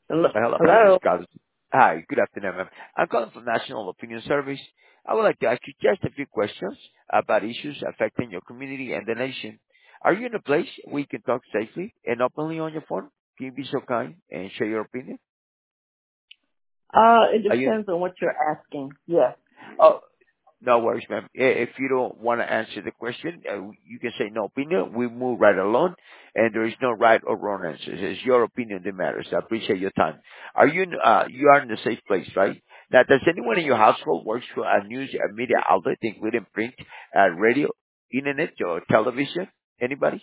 Hello. Hello, my name is Hello. Carlos. Hi, good afternoon, ma'am. I'm calling from National Opinion Service. I would like to ask you just a few questions about issues affecting your community and the nation. Are you in a place where you can talk safely and openly on your phone? Can you be so kind and share your opinion? It Are you? depends on what you're asking. Yes. Oh, no worries, ma'am. If you don't want to answer the question, you can say no opinion. We move right along, and there is no right or wrong answers. It's your opinion that matters. I appreciate your time. You are in a safe place, right? Now, does anyone in your household works for a news media outlet, including print, radio, internet, or television? Anybody?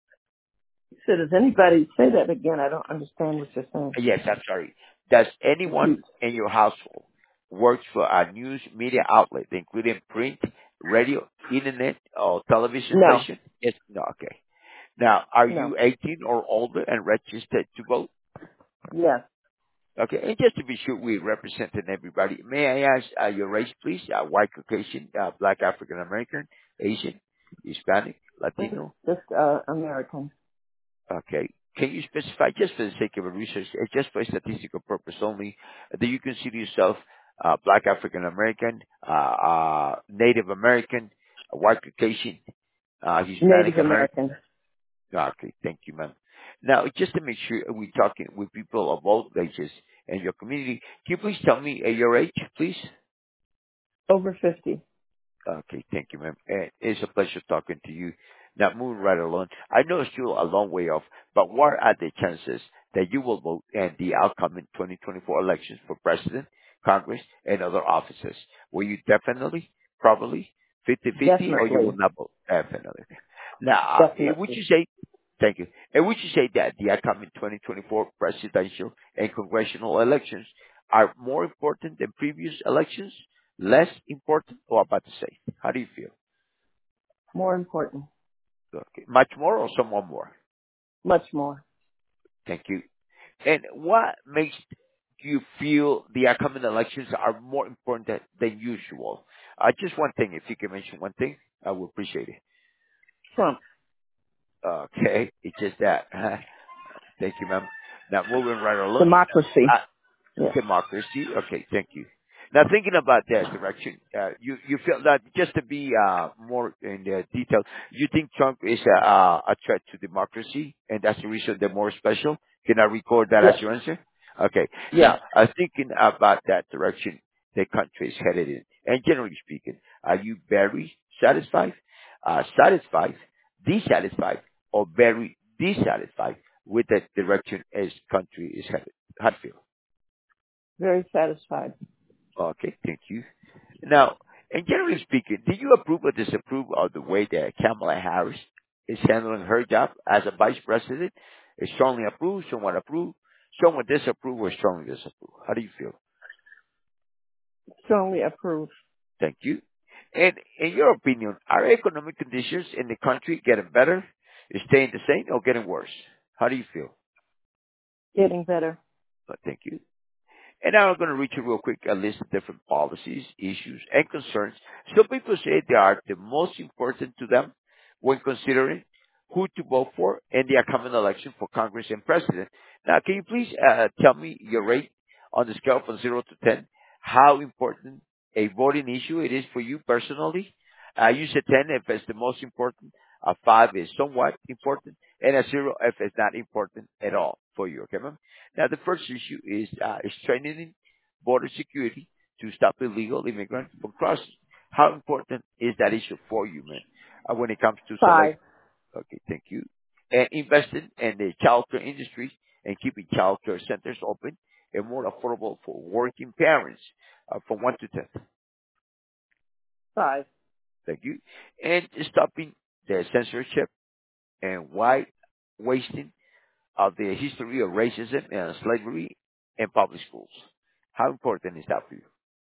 So does anybody say that again? I don't understand what you're saying. Yes, I'm sorry. Does anyone Repeat. in your household works for a news media outlet, including print, radio, internet, or television No. station? Yes. No. Okay. Now, are No. you 18 or older and registered to vote? Yes. Okay. And just to be sure we represented everybody, may I ask your race, please? White, Caucasian, Black, African American, Asian, Hispanic, Latino? Just American. Okay. Can you specify, just for the sake of a research, just for statistical purpose only, do you consider yourself Black African American, Native American, White Caucasian, Hispanic Native American? American. Okay, thank you, ma'am. Now, just to make sure we're talking with people of all ages in your community, can you please tell me your age, please? Over 50. Okay, thank you, ma'am. And it's a pleasure talking to you. Now, moving right along. I know it's still a long way off, but what are the chances that you will vote in the upcoming 2024 elections for president, Congress, and other offices? Will you definitely, probably, 50-50, or you will Definitely. not vote? Definitely. Now, would Definitely. you say, thank you, and would you say that the upcoming 2024 presidential and congressional elections are more important than previous elections? Less important or about the same? How do you feel? More important. Okay. Much more or somewhat more? Much more. Thank you. And what makes you feel the upcoming elections are more important than usual? Just one thing, if you can mention one thing, I would appreciate it. Trump. Okay, it's just that. Thank you, ma'am. Now, moving right along. Democracy. Uh, Yes. Democracy. Okay, thank you. Now, thinking about that direction, you feel that just to be more in the detail, you think Trump is a threat to democracy, and that's the reason they're more special? Can I record that as Yes. your answer? Okay. Yes. Now, thinking about that direction the country is headed in, and generally speaking, are you very satisfied, satisfied, dissatisfied, or very dissatisfied with the direction as country is headed? How do you feel? Very satisfied. Okay, thank you. Now, and generally speaking, do you approve or disapprove of the way that Kamala Harris is handling her job as a vice president? Is strongly approve, someone disapprove, or strongly disapprove? How do you feel? Strongly approve. Thank you. And in your opinion, are economic conditions in the country getting better, staying the same, or getting worse? How do you feel? Getting better. Thank you. And now I'm going to read you real quick a list of different policies, issues, and concerns. Some people say they are the most important to them when considering who to vote for in the upcoming election for Congress and President. Now, can you please tell me your rate on the scale from 0 to 10, how important a voting issue it is for you personally? Use a 10 if it's the most important, a 5 is somewhat important, and a 0 if it's not important at all for you, okay, ma'am? Now, the first issue is strengthening border security to stop illegal immigrants from crossing. How important is that issue for you, man, when it comes to select? 5. Okay, thank you. And investing in the childcare industry and keeping childcare centers open and more affordable for working parents from 1 to 10. 5. Thank you. And stopping the censorship and white wasting of the history of racism and slavery in public schools. How important is that for you?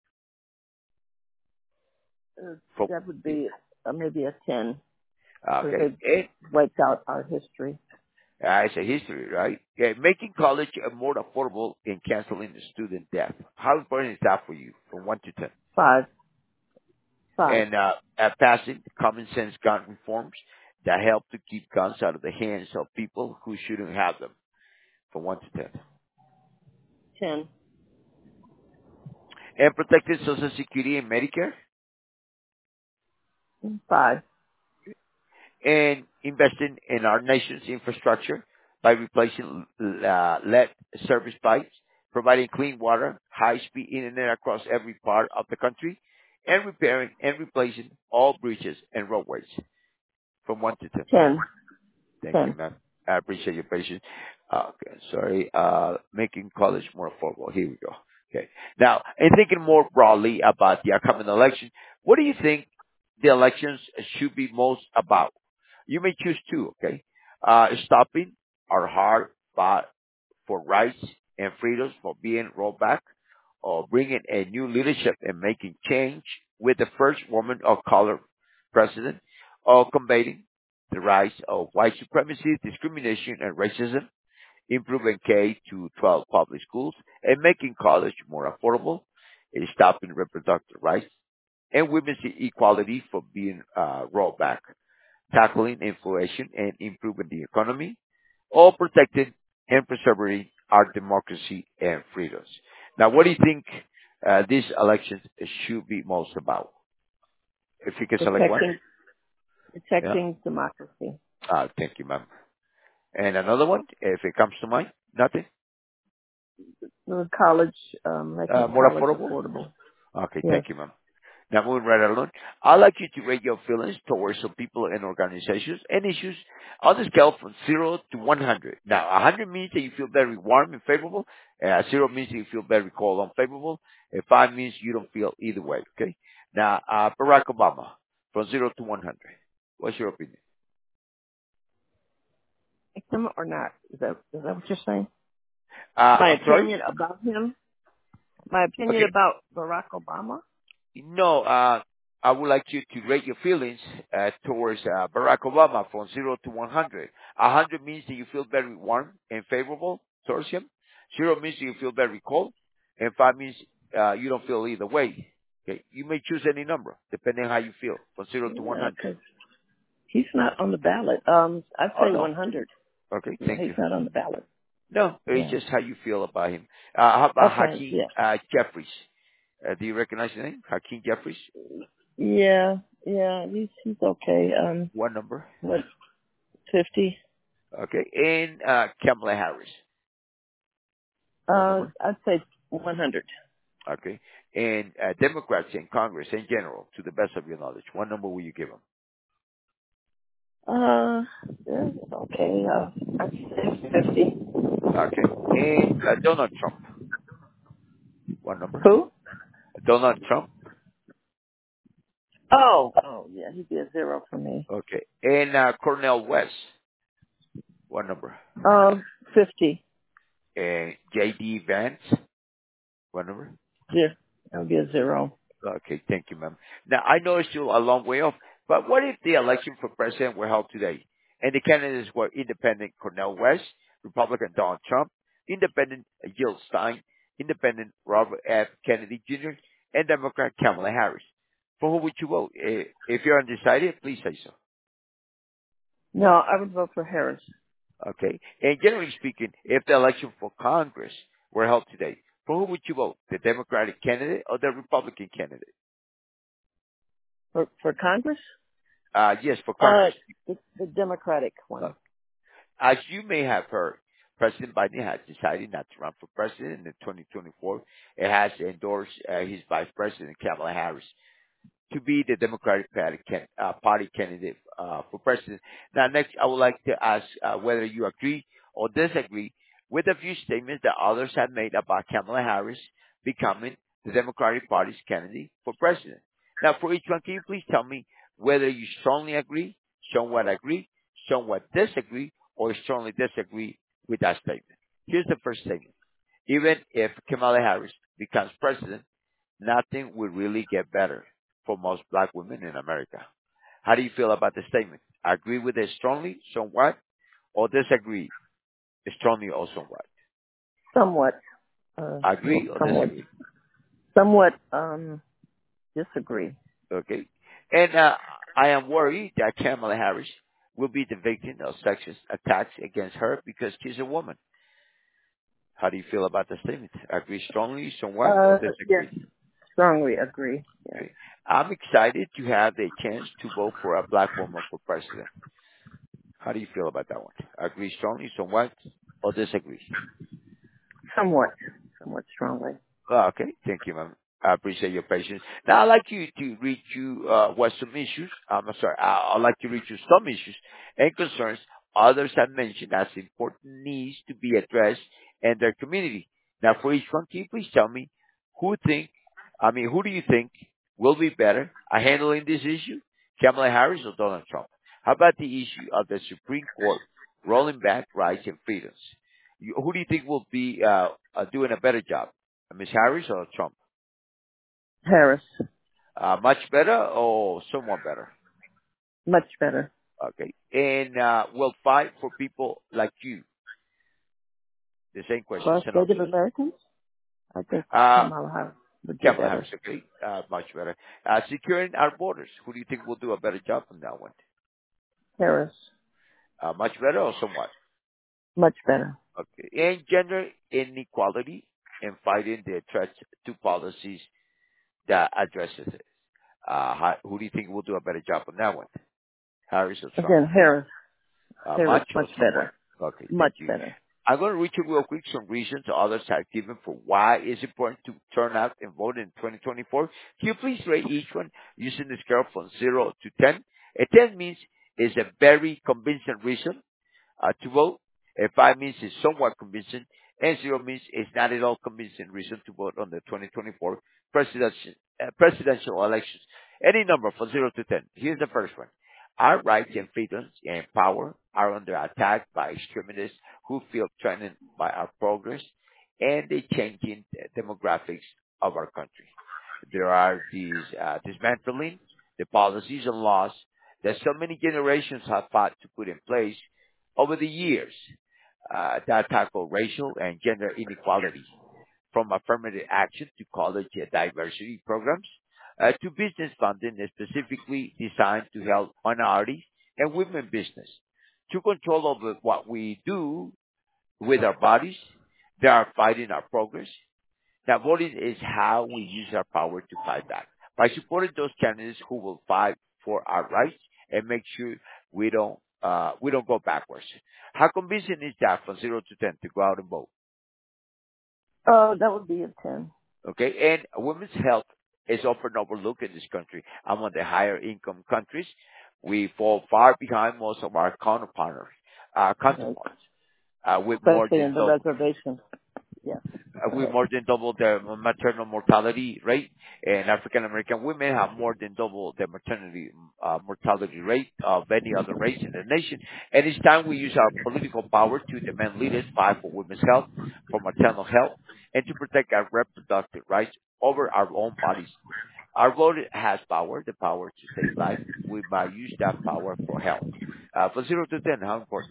For, That would be maybe a 10. Because okay. they wiped out our history. It's a history, right? Yeah, making college more affordable and canceling the student debt. How important is that for you from 1 to 10? 5. 5. And passing common sense gun reforms that help to keep guns out of the hands of people who shouldn't have them from 1 to 10. 10. And protecting Social Security and Medicare. 5. And investing in our nation's infrastructure by replacing lead service pipes, providing clean water, high-speed internet across every part of the country, and repairing and replacing all bridges and roadways from 1 to 10. 10. Thank you, 10. ma'am. I appreciate your patience. Okay, sorry. Making college more affordable. Here we go. Okay. Now, in thinking more broadly about the upcoming election, what do you think the elections should be most about? You may choose two, okay? Stopping our hard fought for rights and freedoms for being rolled back, or bringing a new leadership and making change with the first woman of color president, or combating the rise of white supremacy, discrimination, and racism, improving K to 12 public schools, and making college more affordable, stopping reproductive rights, and women's equality for being rolled back, tackling inflation and improving the economy, all protecting and preserving our democracy and freedoms. Now, what do you think these elections should be most about? If you can select one. Yeah. Protecting democracy. Thank you, ma'am. And another one, if it comes to mind, nothing? The college, making More college affordable? affordable. Okay, Yes. thank you, ma'am. Now, moving right along, I'd like you to rate your feelings towards some people and organizations and issues on the scale from 0 to 100. Now, 100 means that you feel very warm and favorable. 0 means that you feel very cold and unfavorable. And 5 means you don't feel either way, okay? Now, Barack Obama, from 0 to 100. What's your opinion? Him or not? Is that what you're saying? My I'm sorry? opinion about him? My opinion Okay. about Barack Obama? No, I would like you to rate your feelings towards Barack Obama from 0 to 100. 100 means that you feel very warm and favorable towards him. 0 means that you feel very cold. And 5 means you don't feel either way. Okay, you may choose any number depending on how you feel from 0 to Yeah, 100. 'cause he's not on the ballot. I'd Oh, say no. 100. Okay, Yeah, thank he's you. not on the ballot. No, it's Yeah. just how you feel about him. How about Okay, Hakeem yeah. Jeffries? Do you recognize the name? Hakeem Jeffries? Yeah, he's okay. What number? What, 50? Okay, and Kamala Harris. What number? I'd say 100. Okay. And Democrats in Congress in general, to the best of your knowledge, what number will you give them? Yeah, okay. I'd say 50. Okay. And Donald Trump, what number? Who? Donald Trump. Oh, yeah, he'd be a 0 for me. Okay. And Cornel West, what number? 50. And J.D. Vance, what number? Yeah, that would be a 0. Okay, thank you, ma'am. Now, I know it's still a long way off, but what if the election for president were held today and the candidates were independent Cornel West, Republican Donald Trump, independent Jill Stein, independent Robert F. Kennedy Jr., and Democrat Kamala Harris? For who would you vote? If you're undecided, please say so. No, I would vote for Harris. Okay? And generally speaking, if the election for Congress were held today, for who would you vote? The Democratic candidate or the Republican candidate? For Congress? Yes, for Congress. The Democratic Uh, one. As you may have heard, President Biden has decided not to run for president in 2024. It has endorsed his vice president, Kamala Harris, to be the Democratic Party candidate for president. Now, next, I would like to ask whether you agree or disagree with a few statements that others have made about Kamala Harris becoming the Democratic Party's candidate for president. Now, for each one, can you please tell me whether you strongly agree, somewhat disagree, or strongly disagree with that statement? Here's the first statement. Even if Kamala Harris becomes president, nothing will really get better for most black women in America. How do you feel about the statement? Agree with it strongly, somewhat, or disagree strongly or somewhat? Somewhat. Agree or Somewhat. disagree? Somewhat. Disagree. Okay. And I am worried that Kamala Harris will be the victim of sexist attacks against her because she's a woman. How do you feel about the statement? Agree strongly, somewhat, or Yes, disagree? strongly agree. Yes. Okay. I'm excited to have the chance to vote for a black woman for president. How do you feel about that one? Agree strongly, somewhat, or disagree? Somewhat. Somewhat strongly. Oh, okay. Thank you, ma'am. I appreciate your patience. Now, I'd like you to read you what some issues. I'm sorry. I'd like to read you some issues and concerns others have mentioned as important needs to be addressed in their community. Now, for each one, can you please tell me who do you think will be better at handling this issue? Kamala Harris or Donald Trump? How about the issue of the Supreme Court rolling back rights and freedoms? Who do you think will be doing a better job? Miss Harris or Trump? Harris. Much better or somewhat better? Much better. Okay. And will fight for people like you. The same question, For us Native Senator. Americans, I think Uh, Kamala Harris would do Kamala Harris, better. okay. Much better. Securing our borders. Who do you think will do a better job on that one? Harris. Much better or somewhat? Much better. Okay. And gender inequality and fighting the threats to policies that addresses it. Who do you think will do a better job on that one? Harris or Trump? Again, Harris. Harris. Much or Much somewhat? better. Okay, thank Much you. better. I'm going to read you real quick some reasons others have given for why it's important to turn out and vote in 2024. Can you please rate each one using the scale from 0 to 10? A 10 means it's a very convincing reason to vote. A 5 means it's somewhat convincing. And 0 means it's not at all convincing reason to vote on the 2024 presidential elections. Any number from 0 to 10. Here's the first one. Our rights and freedoms and power are under attack by extremists who feel threatened by our progress and the changing demographics of our country. There are these dismantling the policies and laws that so many generations have fought to put in place over the years that tackle racial and gender inequality, from affirmative action to college diversity programs to business funding specifically designed to help minorities and women business, to control over what we do with our bodies. They are fighting our progress. Now, voting is how we use our power to fight back by supporting those candidates who will fight for our rights and make sure we don't go backwards. How convincing is that from 0 to 10 to go out and vote? Oh, that would be a 10. Okay, and women's health is often overlooked in this country. Among the higher income countries, we fall far behind most of our Right. counterparts, with more Especially than in the double. reservation. Yes. Go We ahead. more than double the maternal mortality rate, and African American women have more than double the maternity mortality rate of any other race in the nation. And it's time we use our political power to demand leaders fight for women's health, for maternal health, and to protect our reproductive rights over our own bodies. Our vote has power, the power to save life. We might use that power for health. From 0 to 10, how important?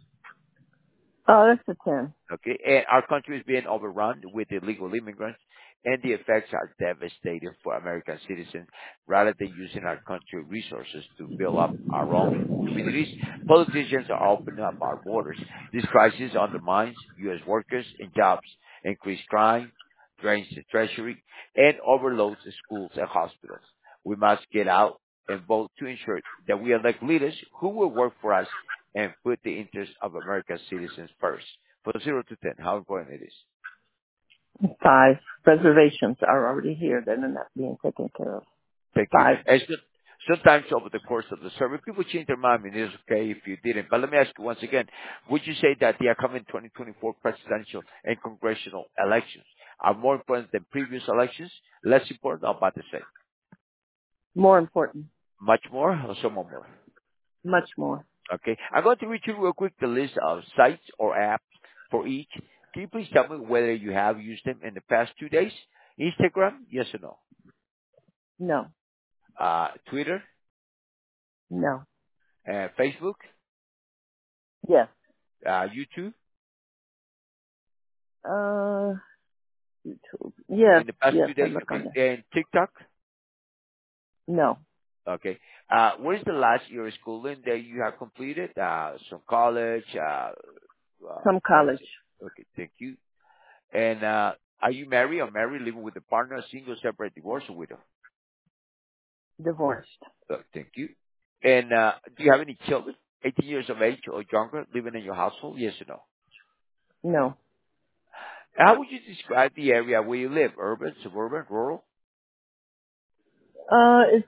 Oh, that's a 10. Okay, and our country is being overrun with illegal immigrants, and the effects are devastating for American citizens. Rather than using our country resources to build up our own communities, politicians are opening up our borders. This crisis undermines U.S. workers and jobs, increases crime, drains the treasury, and overloads the schools and hospitals. We must get out and vote to ensure that we elect leaders who will work for us and put the interests of American citizens first. From 0 to 10, how important it is. 5. Reservations are already here. They're not being taken care of. Thank you. 5. And sometimes over the course of the survey, people change their mind, and it's okay if you didn't. But let me ask you once again, would you say that the upcoming 2024 presidential and congressional elections are more important than previous elections, less important, or about the same? More important. Much more or somewhat more? Much more. Okay. I'm going to read you real quick the list of sites or apps for each. Can you please tell me whether you have used them in the past 2 days? Instagram, yes or no? No. Twitter, No. Facebook, Yes. YouTube, Uh, YouTube. Yes. in the past Yes. few I days, look on okay? there. And TikTok, No. okay. What is the last year of schooling that you have completed? Some college, Some what is college. it? Okay, thank you. And are you married or married, living with a partner, single, separate, divorced, or widow? Divorced. Thank you. And do you have any children, 18 years of age or younger, living in your household? Yes or no? No. How would you describe the area where you live? Urban, suburban, rural? It's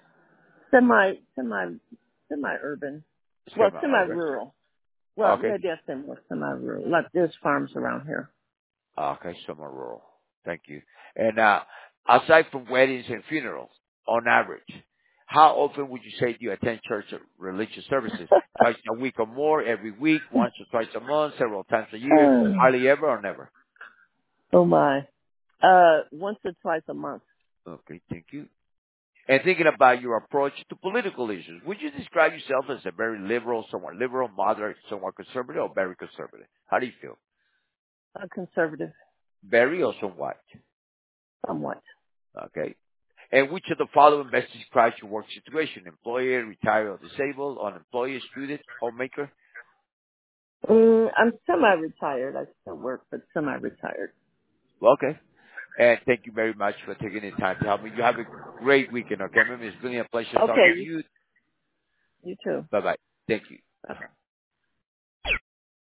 semi-urban. Well, Semi-urban. semi-rural. Well, Okay. maybe I say more semi-rural. Like there's farms around here. Okay, semi-rural. Thank you. And aside from weddings and funerals, on average, how often would you say do you attend church or religious services? Twice a week or more, every week, once or twice a month, several times a year, hardly ever or never? Oh my. Once or twice a month. Okay, thank you. And thinking about your approach to political issues, would you describe yourself as a very somewhat liberal, moderate, somewhat conservative, or very conservative? How do you feel? Conservative, Very or somewhat? somewhat. Okay. And which of the following best describes your work situation? Employer, retired or disabled, unemployed, student, homemaker? I'm semi-retired. I still work, but semi-retired. Well, okay. And thank you very much for taking the time to help me. You have a great weekend, okay? It's been a pleasure talking Okay, to you. you too. Bye-bye. Thank you. Bye-bye.